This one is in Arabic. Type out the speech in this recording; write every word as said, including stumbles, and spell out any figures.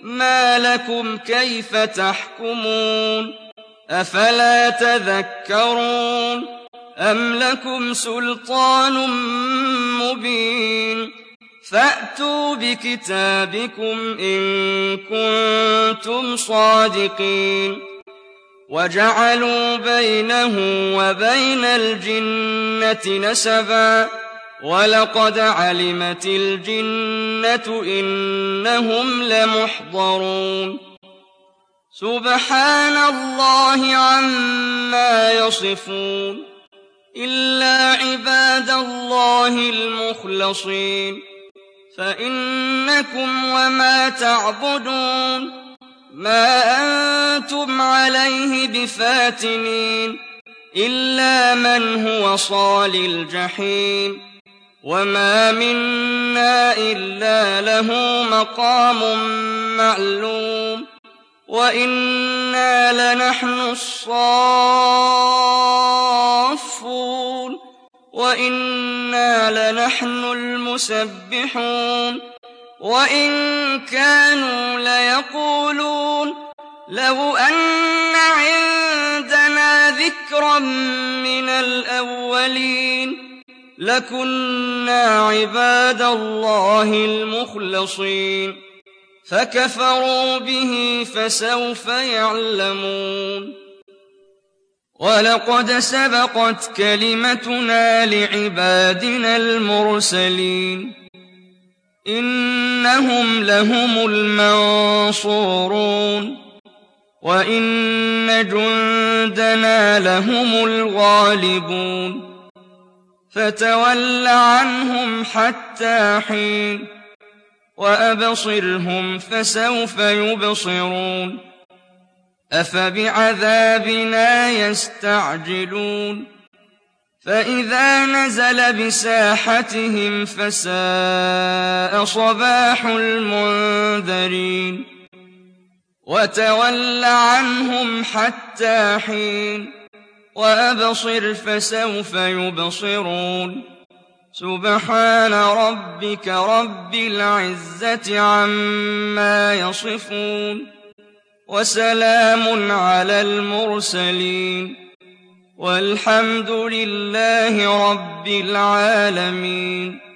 ما لكم كيف تحكمون أفلا تذكرون أم لكم سلطان مبين فأتوا بكتابكم إن كنتم صادقين وجعلوا بينه وبين الجنة نسبا ولقد علمت الجنة إنهم لمحضرون سبحان الله عما يصفون إلا عباد الله المخلصين فإنكم وما تعبدون ما أنتم عليه بفاتنين إلا من هو صال الجحيم وما منا إلا له مقام معلوم وإنا لنحن الصافون وإنا لنحن المسبحون وإن كانوا ليقولون لو أن عندنا ذكرا من الأولين لكنا عباد الله المخلصين فكفروا به فسوف يعلمون ولقد سبقت كلمتنا لعبادنا المرسلين إنهم لهم المنصورون وإن جندنا لهم الغالبون فتول عنهم حتى حين وأبصرهم فسوف يبصرون أفبعذابنا يستعجلون فإذا نزل بساحتهم فساء صباح المنذرين وتول عنهم حتى حين وأبصر فسوف يبصرون سبحان ربك رب العزة عما يصفون وسلام على المرسلين والحمد لله رب العالمين.